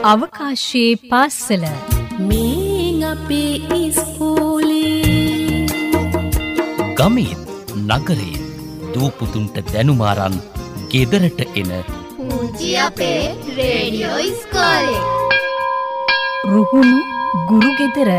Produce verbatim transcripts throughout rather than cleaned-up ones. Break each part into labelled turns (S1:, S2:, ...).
S1: අවකාශයේ පාසල
S2: මේ අපේ ඉස්කෝලේ
S3: ගමේ නගරේ දූපුතුන්ට දැනුමාරන් ගෙදරට එන
S4: පූජි අපේ රේඩියෝ ඉස්කෝලේ
S1: රුහුණු ගුරු ගෙදර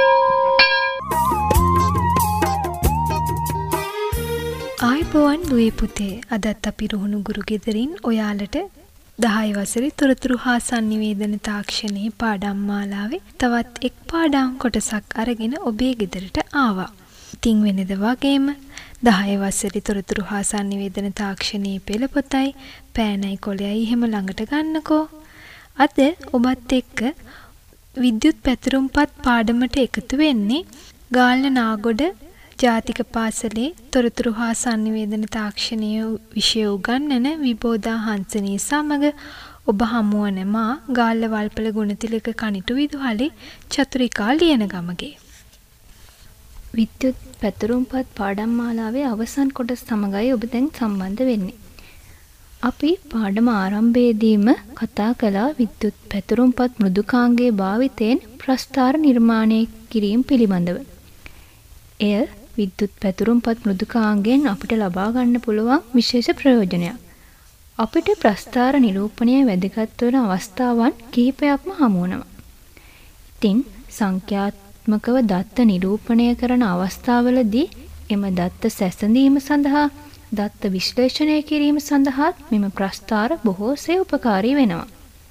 S5: ආයිබෝවන් දුවේ පුතේ අදත් අපි රුහුණු ගුරු ගෙදරින් ඔයාලට දහය වසරේ තොරතුරු හා sannivedana තාක්ෂණයේ පාඩම් මාලාවේ තවත් එක් පාඩම් කොටසක් අරගෙන ඔබේ ගෙදරට ආවා. ඉතින් වෙනද වගේම දහය වසරේ තොරතුරු හා sannivedana තාක්ෂණයේ පෙළ පොතයි පෑනයි කොළයයි එහෙම ළඟට ගන්නකෝ. අද ඔබත් එක්ක විද්‍යුත් පැතුරුම්පත් පාඩමට එකතු වෙන්නේ ගාල්ල නාගොඩ ජාතික පාසලේ තොරතුරු හා sannivedana තාක්ෂණීය විෂය උගන්වන විබෝධා හංසනී සමග ඔබ හමුවන මා ගාල්ල වල්පල ගුණතිලක කනිටු විදුහලේ චතුරිකා ලියනගමගේ.
S6: විද්‍යුත් පැතුරුම්පත් පාඩම් මාලාවේ අවසන් කොටස සමගයි ඔබ දැන් සම්බන්ධ වෙන්නේ. අපි පාඩම ආරම්භයේදීම කතා කළා විද්‍යුත් පැතුරුම්පත් මෘදුකාංගයේ භාවිතයෙන් ප්‍රස්ථාර නිර්මාණය කිරීම පිළිබඳව. එය විද්‍යුත් පැතුරුම්පත් මෘදුකාංගයෙන් අපිට ලබා ගන්න පුළුවන් විශේෂ ප්‍රයෝජනයක්. අපිට ප්‍රස්ථාර නිරූපණය වැදගත් වන අවස්ථාවන් කිහිපයක්ම හමු වෙනවා. ඉතින් සංඛ්‍යාත්මකව දත්ත නිරූපණය කරන අවස්ථාවලදී එම දත්ත සැසඳීම සඳහා දත්ත විශ්ලේෂණය කිරීම සඳහා මෙම ප්‍රස්ථාර බොහෝසේ උපකාරී වෙනවා.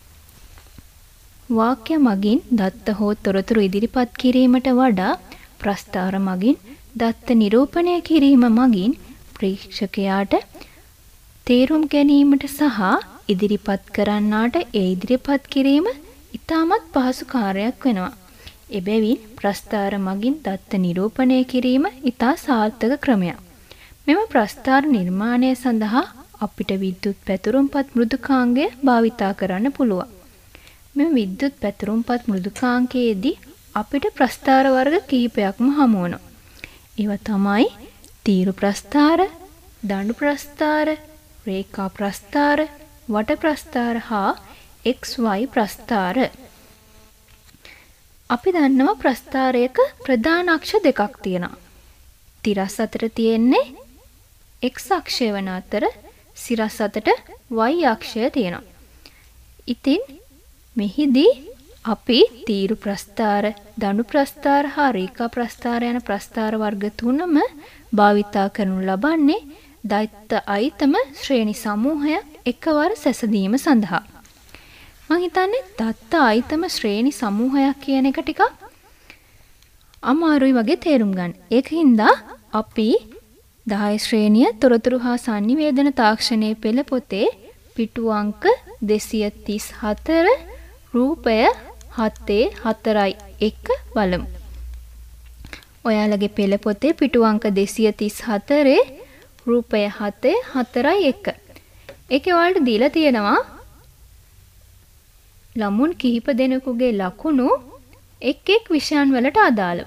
S6: වාක්‍ය මගින් දත්ත හෝ තොරතුරු ඉදිරිපත් කිරීමට වඩා ප්‍රස්ථාර මගින් දත්ත නිරූපණය කිරීම මගින් ප්‍රේක්ෂකයාට තේරුම් ගැනීමට සහ ඉදිරිපත් කරන්නාට ඒ ඉදිරිපත් කිරීම ඉතාමත් පහසු කාර්යයක් වෙනවා. එබැවින් ප්‍රස්ථාර මගින් දත්ත නිරූපණය කිරීම ඉතා සාර්ථක ක්‍රමයක්. මෙම ප්‍රස්ථාර නිර්මාණය සඳහා අපිට විද්‍යුත් පැතුරුම්පත් මෘදුකාංගය භාවිතා කරන්න පුළුවන්. මෙම විද්‍යුත් පැතුරුම්පත් මෘදුකාංගයේදී අපිට ප්‍රස්ථාර වර්ග කිහිපයක්ම හමු වෙනවා. ඒවා තමයි තීරු ප්‍රස්ථාර, දඬු ප්‍රස්ථාර, රේඛා ප්‍රස්ථාර, වට ප්‍රස්ථාර හා එක්ස් වයි ප්‍රස්ථාර. අපි දන්නවා ප්‍රස්ථාරයක ප්‍රධාන අක්ෂ දෙකක් තියෙනවා. තිරස් අතර තියෙන්නේ x අක්ෂය වන අතර සිරස් අතට y අක්ෂය තියෙනවා. ඉතින් මෙහිදී අපි තීරු ප්‍රස්ථාර, දඬු ප්‍රස්ථාර හා රේඛා ප්‍රස්ථාර යන ප්‍රස්ථාර වර්ග තුනම භාවිතා කරනු ලබන්නේ දත්ත අයිතම ශ්‍රේණි සමූහයක් එකවර සැසඳීම සඳහා. මම හිතන්නේ දත්ත අයිතම ශ්‍රේණි සමූහයක් කියන එක ටිකක් අමාරුයි වගේ තේරුම් ගන්න. ඒකින්ද අපි දහය ශ්‍රේණිය තොරතුරු හා sannivedana තාක්ෂණයේ පෙළ පොතේ පිටු අංක දෙසිය තිස් හතර රූපය හතේ හතරයි එක බලමු. ඔයාලගේ පෙළ පොතේ පිටු අංක දෙසිය තිස් හතරේ රූපය හතේ හතරයි එක. ඒකේ ඔයාලට දීලා තියෙනවා ළමුන් කිහිප දෙනෙකුගේ ලකුණු එක් එක් විෂයන් වලට අදාළව.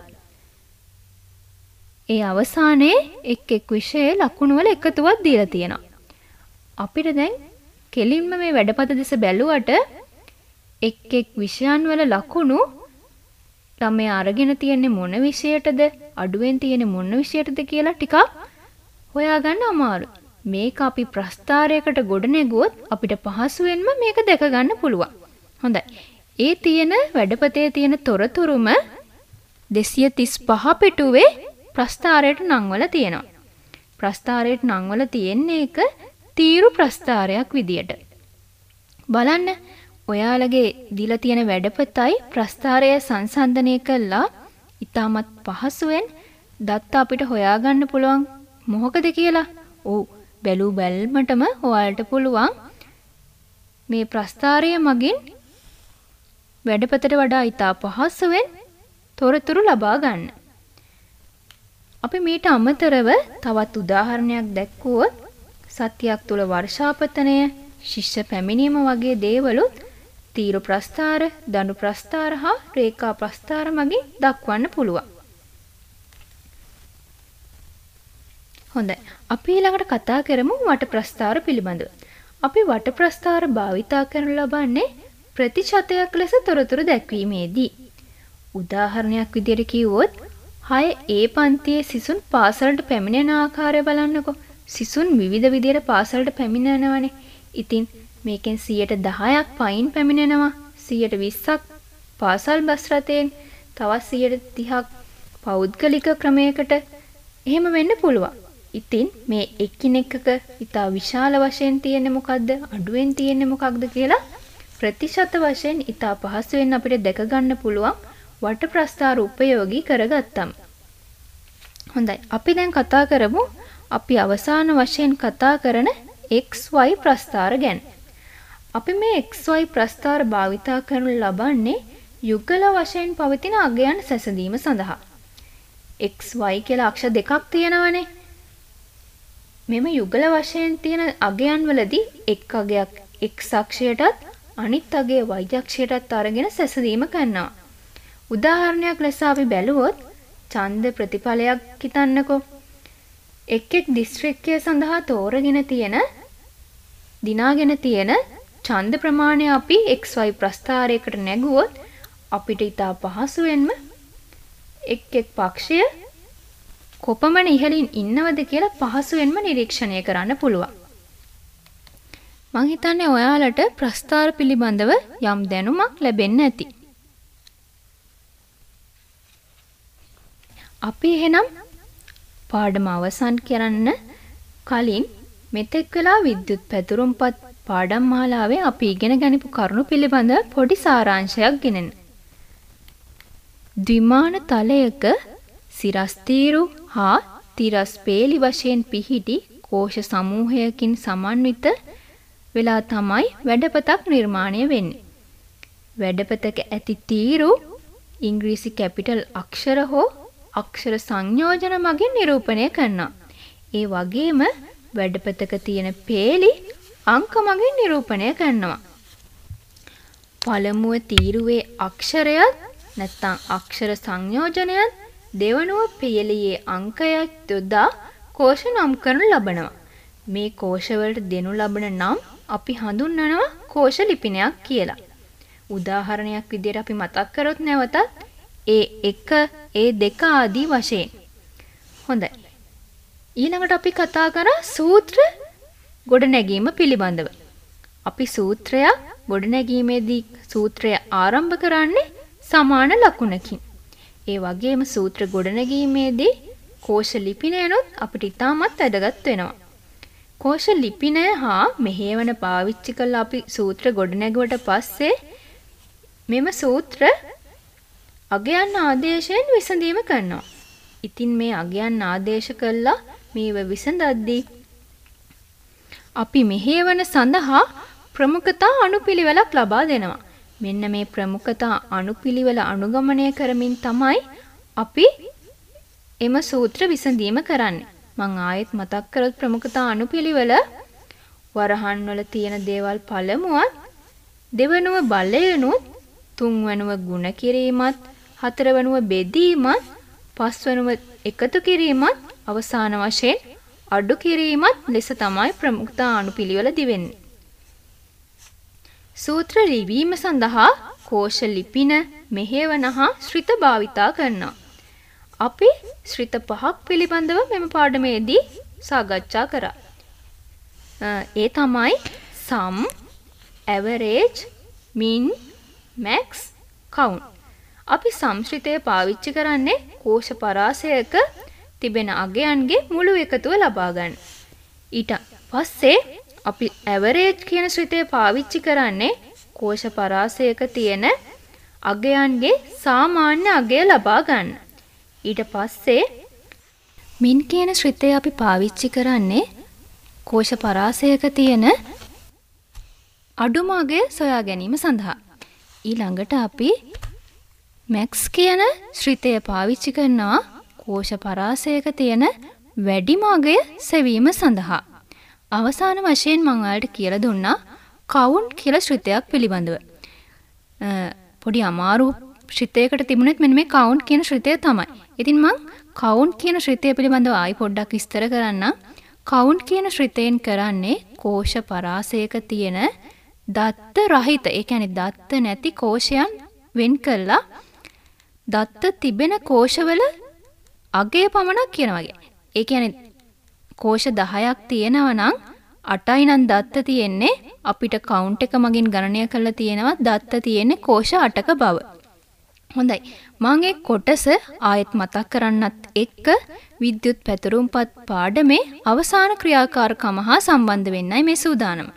S6: ඒ අවසානයේ එක් එක් විෂයේ ලකුණු වල එකතුවක් දීලා තියෙනවා. අපිට දැන් කෙලින්ම මේ වැඩපත දෙස බැලුවට එක් එක් විෂයන් වල ලකුණු ළමයා අරගෙන තියෙන්නේ මොන විෂයටද අඩුවෙන් තියෙන්නේ මොන විෂයටද කියලා ටිකක් හොයාගන්න අමාරුයි. මේක අපි ප්‍රස්ථාරයකට ගොඩ නැගුවොත් අපිට පහසුවෙන්ම මේක දැක ගන්න පුළුවන්. හොඳයි. ඒ තියෙන වැඩපතේ තියෙන තොරතුරුම දෙසිය තිස් පහ පිටුවේ ප්‍රස්ථාරයට නම් වල තියෙනවා. ප්‍රස්ථාරයට නම් වල තියෙන්නේ එක තීරු ප්‍රස්ථාරයක් විදියට. බලන්න ඔයාලගේ දීලා තියෙන වැඩපතයි ප්‍රස්ථාරය සංසන්දනය කළා ඉතාමත් පහසුවෙන් දත්ත අපිට හොයාගන්න පුළුවන් මොකද කියලා. ඔව් බැලු බැල්මටම ඔයාලට පුළුවන් මේ ප්‍රස්ථාරය මගින් වැඩපතට වඩා ඉතා පහසුවෙන් තොරතුරු ලබා ගන්න. අපි මීට අමතරව තවත් උදාහරණයක් දැක්වුවොත් සතියක් තුල වර්ෂාපතනය, ශිෂ්‍ය පැමිණීම වගේ දේවලුත් තීරු ප්‍රස්ථාර, දඬු ප්‍රස්ථාර හා රේඛා ප්‍රස්ථාර මගින් දක්වන්න පුළුවන්. හොඳයි. අපි ඊළඟට කතා කරමු වට ප්‍රස්ථාර පිළිබඳව. අපි වට ප්‍රස්ථාර භාවිතා කරනු ලබන්නේ ප්‍රතිශතයක් ලෙස තොරතුරු දැක්වීමේදී. උදාහරණයක් විදිහට කිව්වොත් හය ඒ පන්තියේ සිසුන් පාසලට පැමිණෙන ආකාරය බලන්නකෝ. සිසුන් විවිධ විදිහට පාසලට පැමිණෙනවනේ. ඉතින් මේකෙන් සියයට දහයක් පයින් පැමිණෙනවා. සියයට විස්සක් පාසල් බස් රථයෙන්, තවත් සියයට තිහක් පෞද්ගලික ක්‍රමයකට එහෙම වෙන්න පුළුවන්. ඉතින් මේ එකිනෙකක ඉතා විශාල වශයෙන් තියෙන්නේ මොකද්ද? අඩුවෙන් තියෙන්නේ මොකක්ද කියලා ප්‍රතිශත වශයෙන් ඉතා පහසුවෙන් අපිට දැක ගන්න පුළුවන් වට ප්‍රස්ථාර උපයෝගී කරගත්තම. හොඳයි. අපි දැන් කතා කරමු අපි අවසාන වශයෙන් කතා කරන එක්ස් වයි ප්‍රස්ථාර ගැන. අපි මේ එක්ස් වයි ප්‍රස්ථාර භාවිතා කරනු ලබන්නේ යුගල වශයෙන් පවතින අගයන් සැසඳීම සඳහා. එක්ස් වයි කියලා අක්ෂර දෙකක් තියෙනවනේ. මෙම යුගල වශයෙන් තියෙන අගයන් වලදී එක් අගයක් x අක්ෂයටත් අනිත් අගය y අක්ෂයටත් අරගෙන සැසඳීම කරනවා. උදාහරණයක් ලෙස අපි බැලුවොත් ඡන්ද ප්‍රතිඵලයක් හිතන්නකෝ. එක් එක් දිස්ත්‍රික්කය සඳහා තෝරගෙන තියෙන දිනාගෙන තියෙන ඡන්ද ප්‍රමාණය අපි එක්ස් වයි ප්‍රස්ථාරයකට නැගුවොත් අපිට ඉතා පහසුවෙන්ම එක් එක් පක්ෂය කොපමණ ඉහළින් ඉන්නවද කියලා පහසුවෙන්ම නිරීක්ෂණය කරන්න පුළුවන්. මං හිතන්නේ ඔයාලට ප්‍රස්ථාර පිළිබඳව යම් දැනුමක් ලැබෙන්න ඇති. අපි එහෙනම් පාඩම අවසන් කරන්න කලින් මෙතෙක් වෙලා විද්‍යුත් පැතුරුම්පත් පාඩම් මාලාවේ අපි ඉගෙන ගනිපු කරුණු පිළිබඳ පොඩි සාරාංශයක් ගෙනෙන්න. ද්විමාන තලයක සිරස්තීරු හා තිරස් පේලි වශයෙන් පිහිටි කෝෂ සමූහයකින් සමන්විත වෙලා තමයි වැඩපතක් නිර්මාණය වෙන්නේ. වැඩපතක ඇති තීරු ඉංග්‍රීසි කැපිටල් අක්ෂර හෝ අක්ෂර සංයෝජන මගින් නිරූපණය කරනවා. ඒ වගේම වැඩපතක තියෙන පේලි අංක මගින් නිරූපණය කරනවා. පළමුව තීරුවේ අක්ෂරයත් නැත්නම් අක්ෂර සංයෝජනයත් දෙවනුව පේලියේ අංකයක් යොදා කෝෂ නම් කරනු ලබනවා. මේ කෝෂ වලට දෙනු ලබන නම් අපි හඳුන්වනවා කෝෂ ලිපිනයක් කියලා. උදාහරණයක් විදිහට අපි මතක් කරොත් නැවතත් ඒ එක ඒ දෙක ආදී වශයෙන්. හොඳයි. ඊළඟට අපි කතා කරා සූත්‍ර ගොඩනැගීම පිළිබඳව. අපි සූත්‍රයක් ගොඩනැගීමේදී සූත්‍රය ආරම්භ කරන්නේ සමාන ලකුණකින්. ඒ වගේම සූත්‍ර ගොඩනැගීමේදී කෝෂ ලිපිනයනොත් අපිට ඉතාමත් වැදගත් වෙනවා. කෝෂ ලිපිනය හා මෙහෙයවන පාවිච්චි කරලා අපි සූත්‍ර ගොඩනැගුවට පස්සේ මෙම සූත්‍ර අගයන් ආදේශයෙන් විසඳීම කරනවා. ඉතින් මේ අගයන් ආදේශ කළා මේව විසඳද්දී අපි මෙහෙයවන සඳහා ප්‍රමුඛතා අනුපිළිවෙලක් ලබා දෙනවා. මෙන්න මේ ප්‍රමුඛතා අනුපිළිවෙල අනුගමනය කරමින් තමයි අපි එම සූත්‍ර විසඳීම කරන්නේ. මම ආයෙත් මතක් කරොත් ප්‍රමුඛතා අනුපිළිවෙල වරහන් වල තියෙන දේවල් පළමුවත්, දෙවනුව බලයනුත්, තුන්වනුව ගුණ කිරීමත්, හතරවනුව බෙදීමත්, පස්වනුව එකතු කිරීමත්, අවසාන වශයෙන් අඩු කිරීමත් ලෙස තමයි ප්‍රමුඛතා අනුපිළිවෙල දිවෙන්නේ. සූත්‍ර ලිවීම සඳහා කෝෂ ලිපින, මෙහෙයවන හා ශ්‍රිත භාවිතා කරනවා. අපි ශ්‍රිත පහක් පිළිබඳව මෙම පාඩමේදී සාකච්ඡා කරා. ඒ තමයි sum, average, min, max, count. අපි සම්ශ්‍රිතය පාවිච්චි කරන්නේ කෝෂ පරාසයක තිබෙන අගයන්ගේ මුළු එකතුව ලබා ගන්න. ඊට පස්සේ අපි average කියන ශ්‍රිතය පාවිච්චි කරන්නේ කෝෂ පරාසයක තියෙන අගයන්ගේ සාමාන්‍ය අගය ලබා ගන්න. ඊට පස්සේ min කියන ශ්‍රිතය අපි පාවිච්චි කරන්නේ කෝෂ පරාසයක තියෙන අඩුම අගය සොයා ගැනීම සඳහා. ඊළඟට අපි max කියන ශ්‍රිතය පාවිච්චි කරනවා කෝෂ පරාසයක තියෙන වැඩිම අගය සෙවීම සඳහා. අවසාන වශයෙන් මම ඔයාලට කියලා දුන්නා count කියලා ශ්‍රිතයක් පිළිබඳව. පොඩි අමාරු ශ්‍රිතයකට තිබුණෙත් මෙන්න මේ count කියන ශ්‍රිතය තමයි. ඉතින් මම count කියන ශ්‍රිතය පිළිබඳව ආයි පොඩ්ඩක් විස්තර කරන්නම්. count කියන ශ්‍රිතයෙන් කරන්නේ කෝෂ පරාසයක තියෙන දත්ත රහිත, ඒ කියන්නේ දත්ත නැති කෝෂයන් වෙන් කළා දත්ත තිබෙන කෝෂවල අගය පමණක් කියනවා වගේ. ඒ කියන්නේ කෝෂ දහයක් තියෙනවා නම් අටයි නම් දත්ත තියෙන්නේ, අපිට කවුන්ට් එක මගින් ගණනය කරලා තියෙනවා දත්ත තියෙන්නේ කෝෂ අටක බව. හොඳයි. මම ඒ කොටස ආයෙත් මතක් කරන්නත් එක්ක විද්‍යුත් පැතුරුම්පත් පාඩමේ අවසාන ක්‍රියාකාරකම හා සම්බන්ධ වෙන්නයි මේ සූදානම.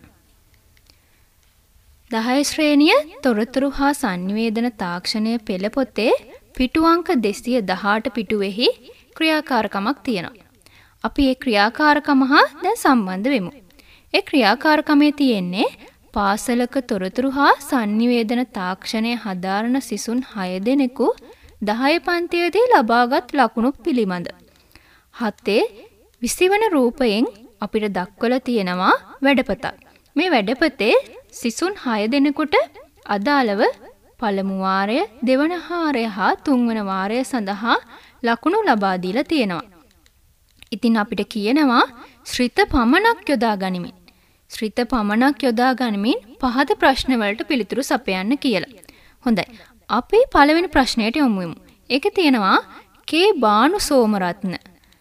S6: දහය ශ්‍රේණිය තොරතුරු හා සංනිවේදන තාක්ෂණය පෙළ පොතේ පිටු අංක දෙසිය දහඅට පිටුවෙහි ක්‍රියාකාරකමක් තියෙනවා. අපි ඒ ක්‍රියාකාරකම හා දැන් සම්බන්ධ වෙමු. ඒ ක්‍රියාකාරකමේ තියෙන්නේ පාසලක තොරතුරු හා සංනිවේදන තාක්ෂණය හදාරන සිසුන් හය දෙනෙකු දහය පන්තියේදී ලබාගත් ලකුණු පිළිබඳ. හතේ විසිවන රූපයෙන් අපිට දක්වලා තියෙනවා වැඩපතක්. මේ වැඩපතේ සිසුන් හය දෙනෙකුට අදාළව පළමු වාරය, දෙවන වාරය හා තුන්වන වාරය සඳහා ලකුණු ලබා දීලා තියෙනවා. ඉතින් අපිට කියනවා ශ්‍රිත පමණක් යොදා ගනිමින් ශ්‍රිත පමණක් යොදා ගනිමින් පහත ප්‍රශ්න වලට පිළිතුරු සපයන්න කියලා. හොඳයි. අපි පළවෙනි ප්‍රශ්නයට යමු. ඒකේ තියෙනවා කේ බානු සෝමරත්න.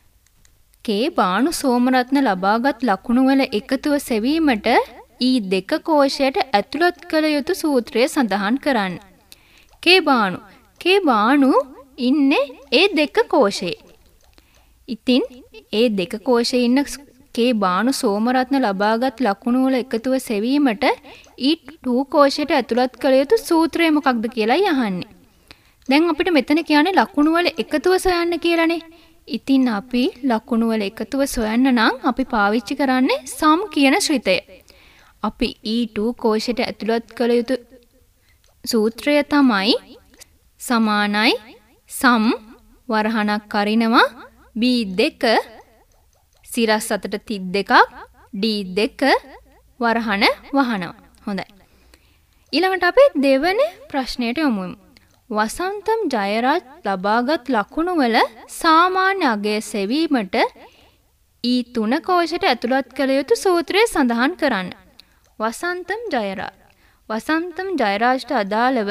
S6: කේ බානු සෝමරත්න ලබාගත් ලකුණු වල එකතුව සෙවීමට ඊ දෙක කෝෂයට ඇතුළත් කළ යුතු සූත්‍රය සඳහන් කරන්න. කේ බානු කේ බානු ඉන්නේ ඒ දෙක කෝෂයේ. ඉතින් ඒ දෙක කෝෂයේ ඉන්න කේ බානු සෝමරත්න ලබාගත් ලකුණු වල එකතුව සෙවීමට ඊ දෙක කෝෂයට ඇතුළත් කළ යුතු සූත්‍රය මොකක්ද කියලායි අහන්නේ. දැන් අපිට මෙතන කියන්නේ ලකුණු වල එකතුව සොයන්න කියලානේ. ඉතින් අපි ලකුණු වල එකතුව සොයන්න නම් අපි පාවිච්චි කරන්නේ සම් කියන ශ්‍රිතය. අපි ඊ දෙක කෝෂයට ඇතුළත් කළ යුතු සූත්‍රය තමයි සමානයි සම් වරහණක් අරිනවා බී දෙක සිරස් අතට තිත් දෙකක් ඩී දෙක වරහණ වහනවා. හොඳයි. ඊළඟට අපි දෙවන ප්‍රශ්නයට යමු. වසන්තම් ජයරාජ් ලබාගත් ලකුණු වල සාමාන්‍ය අගය සෙවීමට ඊ තුන කෝෂයට ඇතුළත් කළ යුතු සූත්‍රය සඳහන් කරන්න. වසන්තම් ජයරාජ් වසන්තම් ජයරාජ්ට අදාළව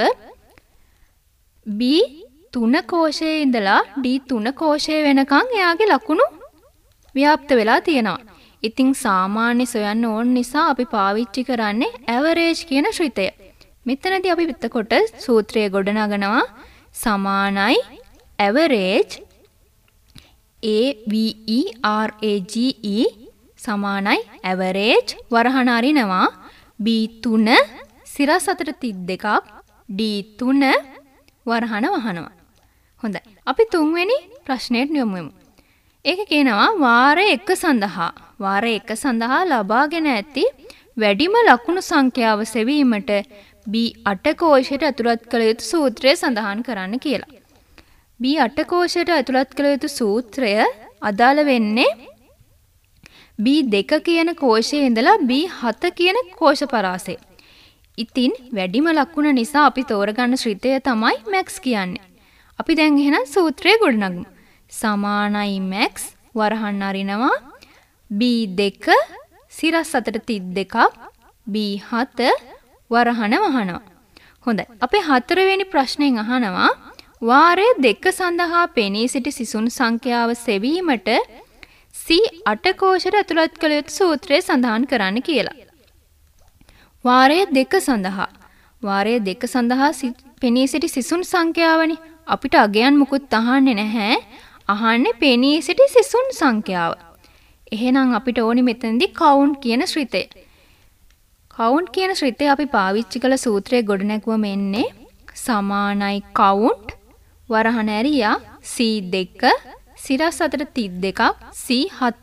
S6: බී තුන කෝෂයේ ඉඳලා ඩී තුන කෝෂයේ වෙනකන් එයාගේ ලකුණු ව්‍යාප්ත වෙලා තියෙනවා. ඉතින් සාමාන්‍ය සොයන්න ඕන නිසා අපි පාවිච්චි කරන්නේ ඇවරේජ් කියන ශ්‍රිතය. මෙතනදී අපි එතකොට සූත්‍රය ගොඩනගනවා සමානයි average A V E R A G E සමානයි ඇවරේජ් වරහණ අරිනවා B තුන සිරස් අතට තිත් දෙකක් D තුන වරහණ වහනවා. හොඳයි. අපි තුන්වෙනි ප්‍රශ්නයට යමු. ඒක කියනවා වාරය එක සඳහා වාරය එක සඳහා ලබාගෙන ඇති වැඩිම ලකුණු සංඛ්‍යාව සෙවීමට B අට කෝෂයට ඇතුළත් කළ යුතු සූත්‍රය සඳහන් කරන්න කියලා. B අට කෝෂයට ඇතුළත් කළ යුතු සූත්‍රය අදාළ වෙන්නේ B දෙක කියන කෝෂයේ ඉඳලා B හත කියන කෝෂ පරාසය. ඉතින් වැඩිම ලකුණ නිසා අපි තෝරගන්න ශ්‍රිතය තමයි මැක්ස් කියන්නේ. අපි දැන් එහෙනම් සූත්‍රය ගොඩනගමු. සමානයි මැක්ස් වරහන් අරිනවා B දෙක සිරස් අතට තිත් දෙකක් B හත වරහණ වහනවා. හොඳයි. අපි හතරවෙනි ප්‍රශ්නයෙන් අහනවා වාරය දෙක සඳහා පෙනී සිටි සිසුන් සංඛ්‍යාව සෙවීමට C අට කෝෂයට ඇතුළත් කළ යුතු සූත්‍රය සඳහන් කරන්න කියලා. වාරය දෙක සඳහා වාරය දෙක සඳහා පෙනී සිටි සිසුන් සංඛ්‍යාවනේ. අපිට අගයන් මුකුත් අහන්නේ නැහැ. අහන්නේ පෙනී සිටි සිසුන් සංඛ්‍යාව. එහෙනම් අපිට ඕනි මෙතනදී කවුන්ට් කියන ශ්‍රිතය. කවුන්ට් කියන ශ්‍රිතය අපි පාවිච්චි කළ සූත්‍රයේ ගොඩනැගුවම එන්නේ සමානයි කවුන්ට් වරහණ ඇරියා C දෙක සිරස් අතට තිත් දෙකක් C හත.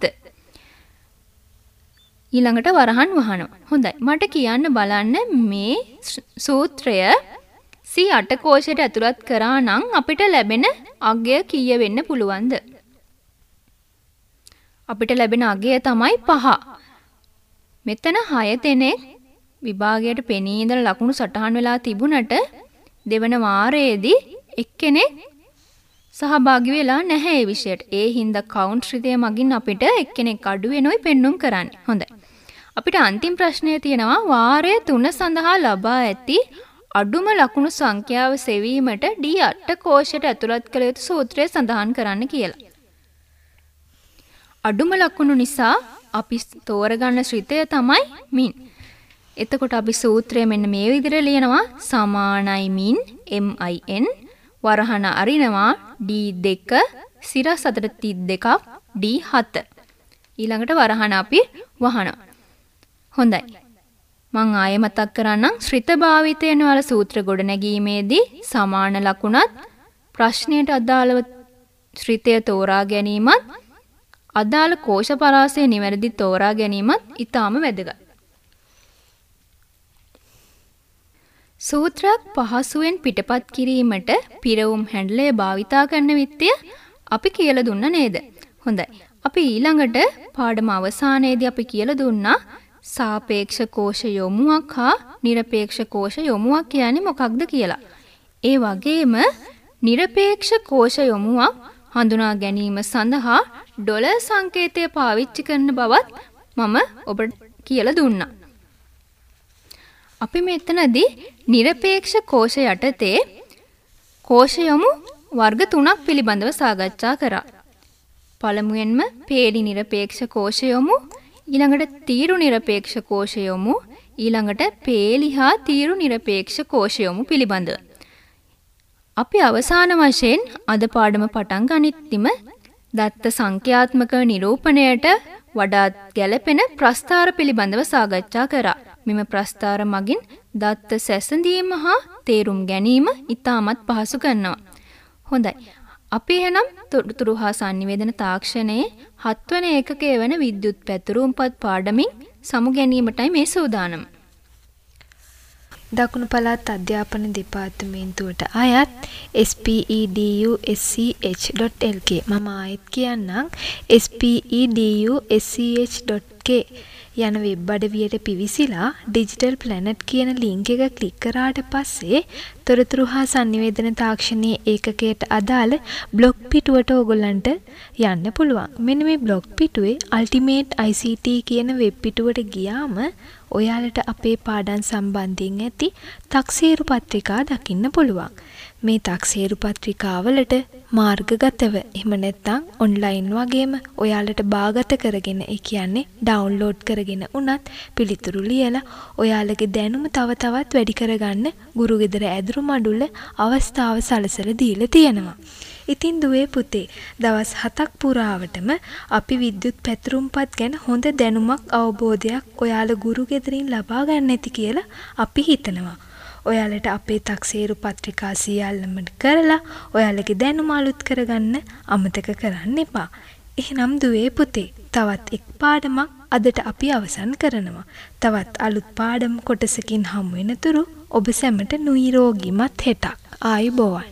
S6: ඊළඟට වරහන් වහනවා. හොඳයි. මට කියන්න බලන්න මේ සූත්‍රය C අට කෝෂයට ඇතුළත් කරා නම් අපිට ලැබෙන අගය කීය වෙන්න පුළුවන්ද? අපිට ලැබෙන අගය තමයි පහ. මෙතන හය දෙනෙක් විභාගයට පෙනී ඉඳලා ලකුණු සටහන් වෙලා තිබුණට දෙවන වාරයේදී එක්කෙනෙක් සහභාගී වෙලා නැහැ ඒ විෂයට. ඒ හින්දා කවුන්ට් ශ්‍රිතය මගින් අපිට එක්කෙනෙක් අඩු වෙනොයි පෙන්눔 කරන්නේ. හොඳයි. අපිට අන්තිම ප්‍රශ්නය තියෙනවා වාරය තුන සඳහා ලබා ඇති අඩුම ලකුණු සංඛ්‍යාව සෙවීමට ඩී අට කෝෂයට ඇතුළත් කළ යුතු සූත්‍රය සඳහන් කරන්න කියලා. අඩුම ලකුණු නිසා අපි තෝරගන්න ශ්‍රිතය තමයි මින්. එතකොට අපි සූත්‍රය මෙන්න මේ විදිහට ලියනවා සමානයි මින් min වරහන අරිනවා ඩී දෙක සිරස් අතර තිස් දෙකක් ඩී හත. ඊළඟට වරහන අපි වහනවා. හොඳයි. මං ආයෙ මතක් කරන්නම් ශ්‍රිත භාවිතයෙන් වල සූත්‍ර ගොඩනැගීමේදී සමාන ලකුණත් ප්‍රශ්නයට අදාළව ශ්‍රිතය තෝරා ගැනීමත් අදාළ කෝෂ පරාසය නිවැරදි තෝරා ගැනීමත් ඊටාම වැදගත්. සූත්‍රයක් පහසුවෙන් පිටපත් කිරීමට පිරවුම් හැන්ඩලය භාවිතා කරන විත්තිය අපි කියලා දුන්න නේද? හොඳයි. අපි ඊළඟට පාඩම අවසානයේදී අපි කියලා දුන්නා සාපේක්ෂ කෝෂ යොමුවක් හා නිරපේක්ෂ කෝෂ යොමුවක් කියන්නේ මොකක්ද කියලා. ඒ වගේම නිරපේක්ෂ කෝෂ යොමුවක් හඳුනා ගැනීම සඳහා ඩොලර් සංකේතය පාවිච්චි කරන බවත් මම ඔබට කියලා දුන්නා. අපි මෙතනදී නිරපේක්ෂ කෝෂ යටතේ කෝෂ යොමු වර්ග තුනක් පිළිබඳව සාකච්ඡා කරා. පළමුවෙන්ම පේලි නිරපේක්ෂ කෝෂ යොමු, ඊළඟට තීරු නිරපේක්ෂ කෝෂ යොමු, ඊළඟට පේලි හා තීරු නිරපේක්ෂ කෝෂ යොමු පිළිබඳව. අපි අවසාන වශයෙන් අද පාඩම පටන් ගනිත්දිම දත්ත සංඛ්‍යාත්මක නිරූපණයට වඩාත් ගැළපෙන ප්‍රස්ථාර පිළිබඳව සාකච්ඡා කරා. මෙම ප්‍රස්ථාර මගින් දත්ත සැසඳීම හා තේරුම් ගැනීම ඉතාමත් පහසු කරනවා. හොඳයි. අපි එහෙනම් තොරතුරු හා sannivedana තාක්ෂණයේ හත්වන ඒකකය වන විද්‍යුත් පැතුරුම්පත් පාඩමින් සමු ගැනීමටයි මේ සූදානම.
S5: දකුණු පළාත් අධ්‍යාපන දෙපාර්තමේන්තුවට අයත් S P E D U S C H dot L K මම ආයෙත් කියන්නම් S P E D U S C H dot K යන වෙබ් අඩවියට පිවිසිලා ඩිජිටල් ප්ලැනට් කියන ලින්ක් එක ක්ලික් කරාට පස්සේ තොරතුරු හා sannivedana තාක්ෂණයේ ඒකකයට අදාළ බ්ලොග් පිටුවට ඕගොල්ලන්ට යන්න පුළුවන්. මෙන්න මේ බ්ලොග් පිටුවේ Ultimate I C T කියන වෙබ් පිටුවට ගියාම ඔයාලට අපේ පාඩම් සම්බන්ධයෙන් ඇති තක්සේරු පත්‍රිකා දකින්න පුළුවන්. මේ තක්සේරු පත්‍රිකාවලට මාර්ගගතව එහෙම නැත්නම් ඔන්ලයින් වගේම ඔයාලට බාගත කරගෙන ඒ කියන්නේ ඩවුන්ලෝඩ් කරගෙන උනත් පිළිතුරු ලියලා ඔයාලගේ දැනුම තව තවත් වැඩි කරගන්න ගුරු ගෙදර ඇදුරු මඩුල්ල අවස්ථාව සලසලා දීලා තියෙනවා. ඉතින් දුවේ පුතේ දවස් හතක් පුරාවටම අපි විද්‍යුත් පැතුරුම්පත් ගැන හොඳ දැනුමක් අවබෝධයක් ඔයාලා ගුරු ගෙදරින් ලබා ගන්න ඇති කියලා අපි හිතනවා. ඔයාලට අපේ තක්සේරු පත්‍රිකා සියල්ලම කරලා ඔයාලගේ දැනුම අලුත් කරගන්න අමතක කරන්න එපා. එහෙනම් දුවේ පුතේ තවත් එක් පාඩමක් අදට අපි අවසන් කරනවා. තවත් අලුත් පාඩම් කොටසකින් හමු වෙනතුරු ඔබ සැමට නිරෝගීමත් හෙටක්. ආයුබෝවන්.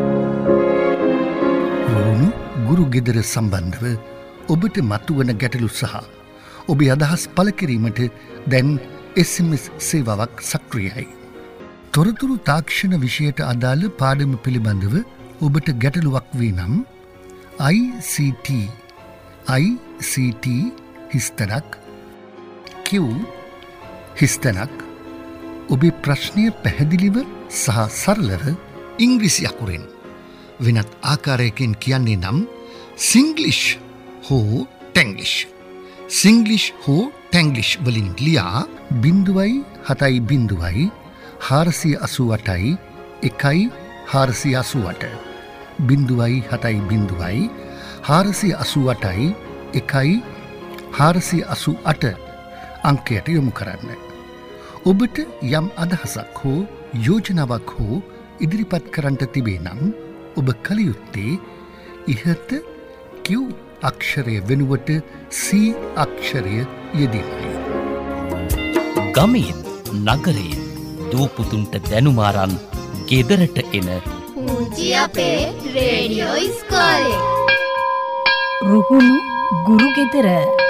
S7: රෝණු ගුරු ගෙදර සම්බන්ධව ඔබට මතුවන ගැටලු සහ ඔබේ අදහස් පළ කිරීමට දැන් එස් එම් එස් සේවාවක් සක්‍රියයි. තොරතුරු තාක්ෂණ විෂයට අදාළ පාඩම පිළිබඳව ඔබට ගැටලුවක් වී නම් I C T I C T හිස්තනක් Q හිස්තනක් ඔබේ ප්‍රශ්නය පැහැදිලිව සහ සරලව ඉංග්‍රීසි අකුරෙන් වෙනත් ආකාරයකින් කියන්නේ නම් සිංග්ලිෂ් හෝ ටැංග්ලිෂ් සිංග්ලිෂ් හෝ ටැංග්ලිෂ් වලින් ලියා බිංදුවයි හතයි බිංදුවයි හාරසිය අසූ අටයි එකයි හාරසිය අසූ අට බිංදුවයි හතයි බිංදුවයි හාරසිය අසූ අටයි එකයි හාරසිය අසූ අට අංකයට යොමු කරන්න. ඔබට යම් අදහසක් හෝ යෝජනාවක් හෝ ඉදිරිපත් කරන්නට තිබේ නම් ඔබ කළ යුත්තේ ඉහත Q අක්ෂරය වෙනුවට C අක්ෂරය යෙදීමයි.
S3: ගමෙන් නගරයෙන් දූපුතුන්ට දැනුමාරන් ගෙදරට එන
S4: පුංචි අපේ රේඩියෝ ඉස්කෝලේ
S1: රුහුණු ගුරු ගෙදර